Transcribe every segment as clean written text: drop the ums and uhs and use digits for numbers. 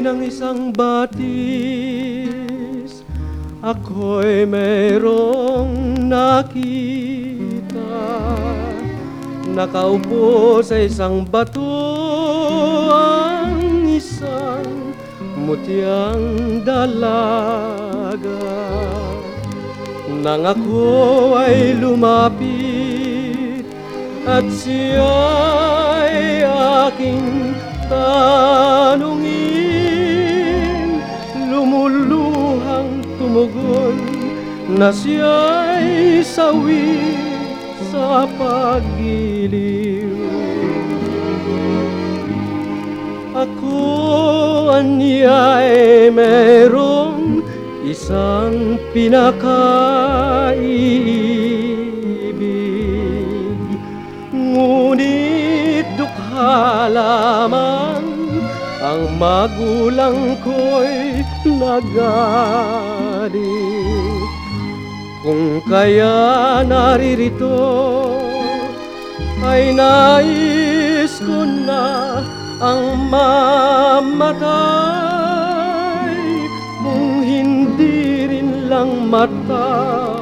ng isang batis, ako'y mayroong nakita. Nakaupo sa isang bato ang isang mutiang dalaga. Nang ako ay lumapit at siya'y aking tanungin, lumuluhang tumugon na siya'y sawi sa paggiliw. Ako anya'y mayroong isang pinaka-ibig, ngunit dukha lamang ang magulang ko'y nagaling. Kung kaya naririto ay nais ko na ang mamatay, kung hindi rin lang mata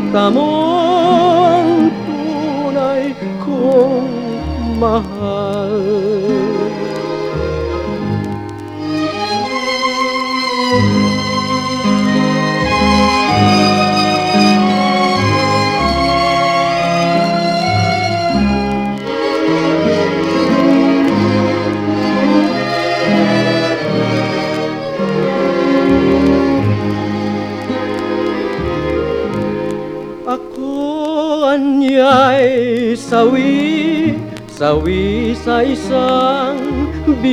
tamong tunay kong mahal. Ako anya'y sawi sa isang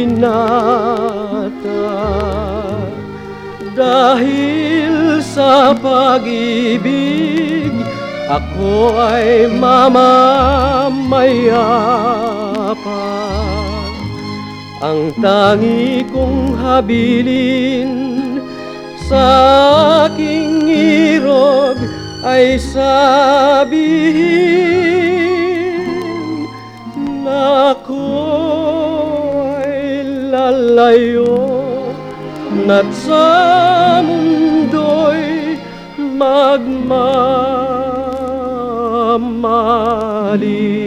binata, dahil sa pag-ibig ako ay mamamayapa. Ang tangi kong habilin sa aking irog ay sabihin na ako'y lalayo na't sa mundo'y magmamali.